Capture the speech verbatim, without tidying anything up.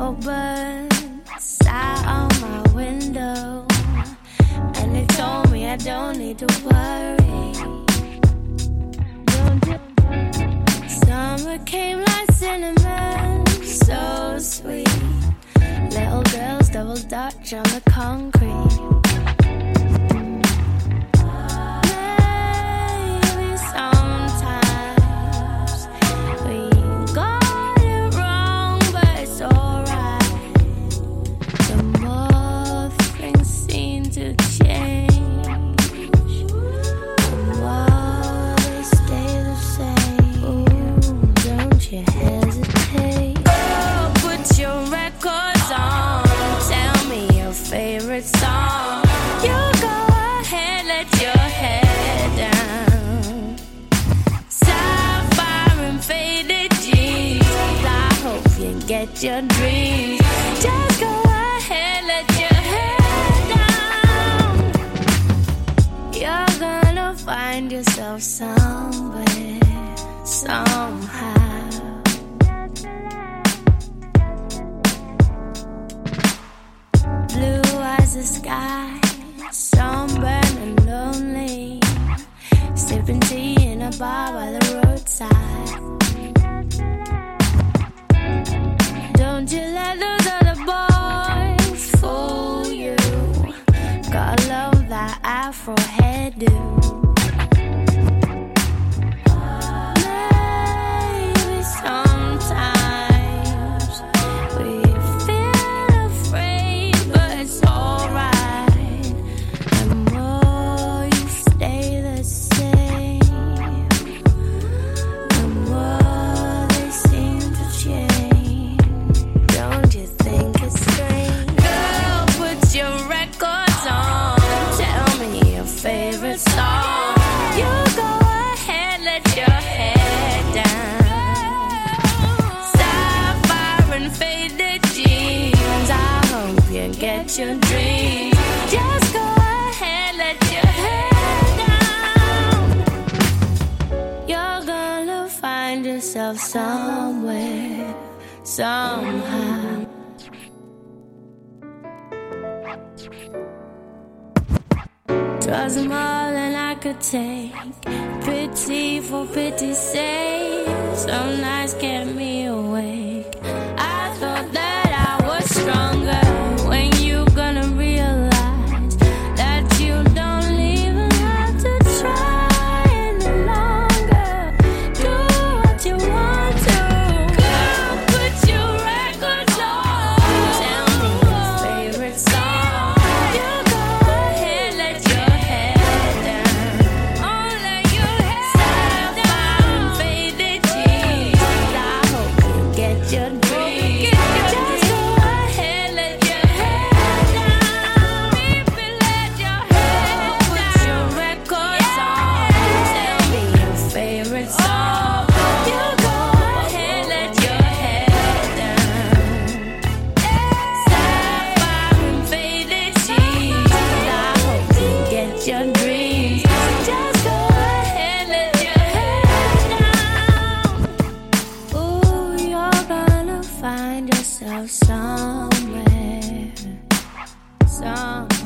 little birds sat on my window, and they told me I don't need to worry. Summer came like cinnamon, so sweet. Little girls double dutch on the concrete. Maybe sometimes we got it wrong, but it's alright. The more things seem to change, the more they stay the same. Ooh, don't you hesitate. Oh, put your records on. Tell me your favorite song. You go ahead, let your head down. Sapphire and faded jeans. I hope you get your dreams. Just go ahead, let your head down. You're gonna find yourself somewhere, somehow. Blue as the sky, sunburned and lonely, sipping tea in a bar by the roadside. Don't you let those other boys fool you. Gotta love that afro hairdo. Maybe sometimes we feel afraid, but it's alright. The more you stay the same, the more they seem to change. Don't you think it's strange? Girl, put your records on. Tell me your favorite song. You go ahead, let your head down. Sapphire and faded jeans. I hope you get your dreams. Just go ahead, let your head down. You're gonna find yourself somewhere, somehow. Twas more than I could take. Pity for pity's sake. Some nights kept me awake. I thought that I was stronger. When you gonna realize that you don't even have to try any longer? Do what you want to. Girl, put your records on. Tell me your favorite song. You go ahead, let your head down. Oh, let your head down. Sapphire and faded jeans. I hope you get your dreams. Just go ahead, let your head down. Baby, let your head down. Put your records on. Tell me your favorite song. You go ahead, let your head down. Sapphire and faded jeans. I hope you get your dreams. Just go ahead, let your head down. Ooh, you're gonna find yourself somewhere, somewhere.